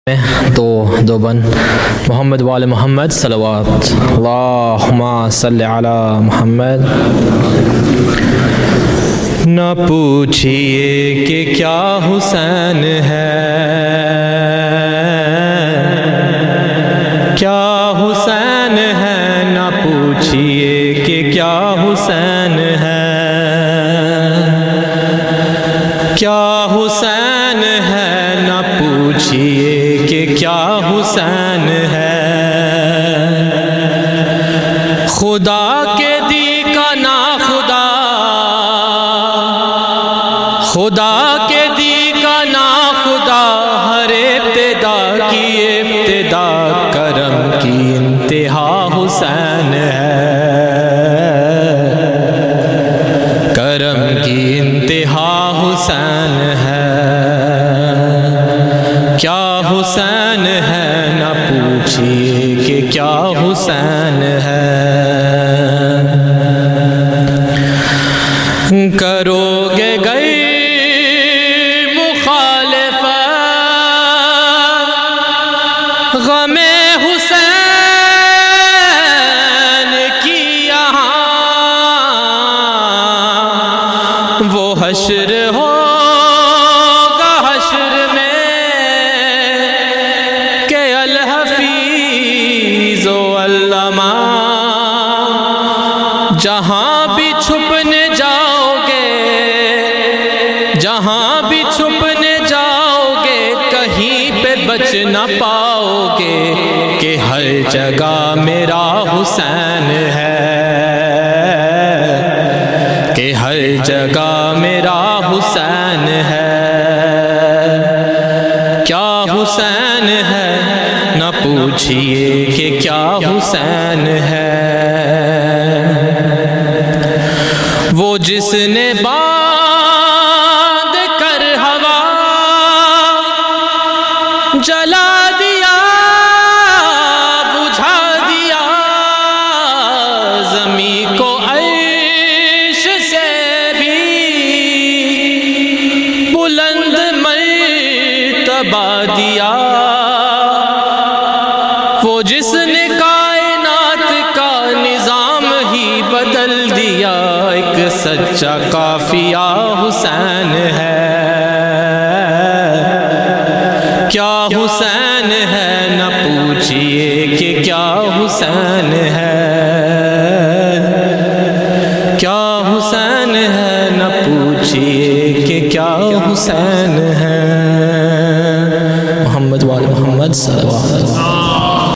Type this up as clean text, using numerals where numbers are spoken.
تو دو بند محمد وال محمد صلوات اللہم صلی علی محمد۔ نہ پوچھئے کہ کیا حسین ہے، کیا حسین ہے، نہ پوچھئے کہ کیا حسین ہے، کیا حسین ہے، نہ پوچھئے کہ کیا حسین ہے۔ خدا کے دی کا نا خدا، خدا کے دی کا نا خدا، ہر ابتدا کی ابتدا، کرم کی انتہا حسین ہے، کرم کی انتہا حسین ہے۔ کیا حسین ہے، نہ پوچھئے کہ کیا حسین ہے۔ کرو گے گئی مخالفت غم حسین کی یہاں، وہ حشر ہوگا حشر میں کہ الحفیظ و علامہ، جہاں بھی چھپنے جاؤ گے، جہاں بھی چھپنے جاؤ گے، کہیں پہ بچ نہ پاؤ گے، کہ ہر جگہ میرا حسین ہے، کہ ہر جگہ میرا حسین ہے۔ کیا حسین ہے، نہ پوچھئے کہ کیا حسین ہے۔ وہ جس نے باندھ کر ہوا جلا دیا، بجھا دیا، زمین کو عرش سے بھی بلند مرتبہ دیا، وہ جس نے کائنات کا نظام ہی بدل دیا، ایک سچا قافیہ حسین ہے۔ کیا حسین ہے، نہ پوچھئے کہ کیا حسین ہے، کیا حسین ہے، نہ پوچھئے کہ کیا حسین ہے۔ محمد وال محمد صلی اللہ علیہ وسلم۔